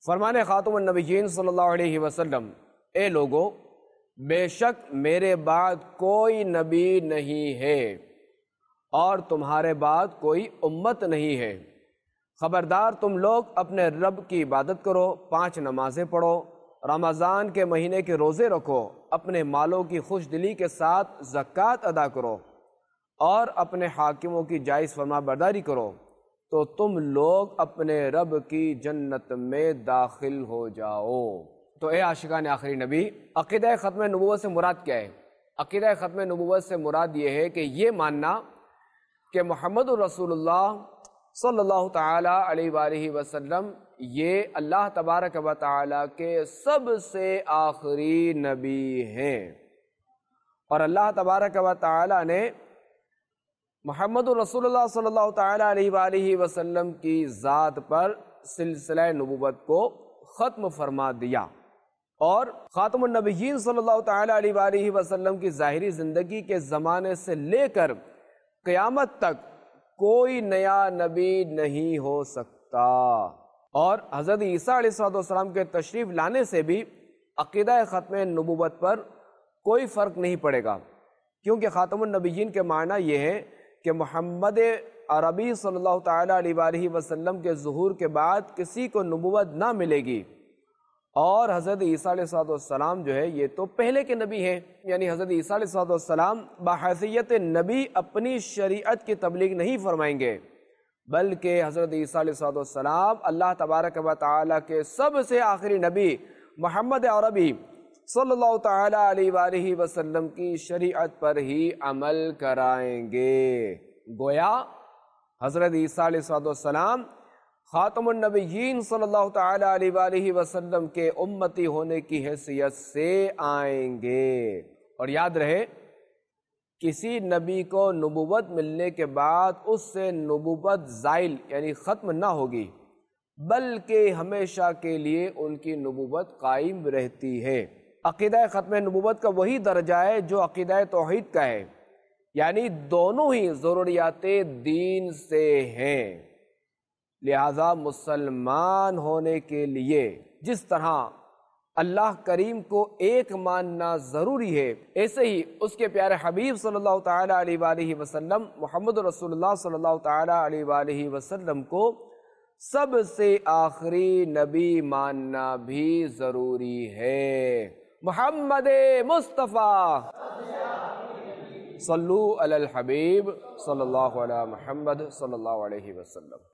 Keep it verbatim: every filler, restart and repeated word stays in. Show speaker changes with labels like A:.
A: فرمانے خاتم النبیین صلی اللہ علیہ وسلم، اے لوگو، بے شک میرے بعد کوئی نبی نہیں ہے اور تمہارے بعد کوئی امت نہیں ہے۔ خبردار تم لوگ اپنے رب کی عبادت کرو، پانچ نمازیں پڑھو، رمضان کے مہینے کے روزے رکھو، اپنے مالوں کی خوش دلی کے ساتھ زکوٰۃ ادا کرو اور اپنے حاکموں کی جائز فرما برداری کرو، تو تم لوگ اپنے رب کی جنت میں داخل ہو جاؤ۔ تو اے عاشقان آخری نبی، عقیدہ ختم نبوت سے مراد کیا ہے؟ عقیدہ ختم نبوت سے مراد یہ ہے کہ یہ ماننا کہ محمد الرسول اللہ صلی اللہ تعالی علیہ وآلہ وسلم یہ اللہ تبارک و تعالی کے سب سے آخری نبی ہیں، اور اللہ تبارک و تعالی نے محمد الرسول اللہ صلی اللہ تعالی علیہ وآلہ وسلم کی ذات پر سلسلہ نبوت کو ختم فرما دیا، اور خاتم النبیین صلی اللہ تعالی علیہ وآلہ وسلم کی ظاہری زندگی کے زمانے سے لے کر قیامت تک کوئی نیا نبی نہیں ہو سکتا۔ اور حضرت عیسیٰ علیہ السلام کے تشریف لانے سے بھی عقیدہ ختم نبوت پر کوئی فرق نہیں پڑے گا، کیونکہ خاتم النبیین کے معنی یہ ہے کہ محمد عربی صلی اللہ تعالی علیہ وآلہ وسلم کے ظہور کے بعد کسی کو نبوت نہ ملے گی، اور حضرت عیسیٰ علیہ السلام جو ہے یہ تو پہلے کے نبی ہیں، یعنی حضرت عیسیٰ علیہ السلام بحیثیت نبی اپنی شریعت کی تبلیغ نہیں فرمائیں گے، بلکہ حضرت عیسیٰ علیہ السلام اللہ تبارک و تعالی کے سب سے آخری نبی محمد عربی صلی اللہ تعالی علیہ وآلہ وسلم کی شریعت پر ہی عمل کرائیں گے۔ گویا حضرت عیسیٰ علیہ السلام خاتم النبیین صلی اللہ تعالی علیہ وآلہ وسلم کے امتی ہونے کی حیثیت سے آئیں گے۔ اور یاد رہے، کسی نبی کو نبوت ملنے کے بعد اس سے نبوت زائل یعنی ختم نہ ہوگی، بلکہ ہمیشہ کے لیے ان کی نبوت قائم رہتی ہے۔ عقیدہ ختم نبوت کا وہی درجہ ہے جو عقیدہ توحید کا ہے، یعنی دونوں ہی ضروریات دین سے ہیں، لہذا مسلمان ہونے کے لیے جس طرح اللہ کریم کو ایک ماننا ضروری ہے، ایسے ہی اس کے پیارے حبیب صلی اللہ تعالی علیہ وآلہ وسلم محمد رسول اللہ صلی اللہ تعالی علیہ وآلہ وسلم کو سب سے آخری نبی ماننا بھی ضروری ہے۔ محمد مصطفیٰ صلو علی الحبیب صلی اللہ علیہ محمد صلی اللہ علیہ وسلم۔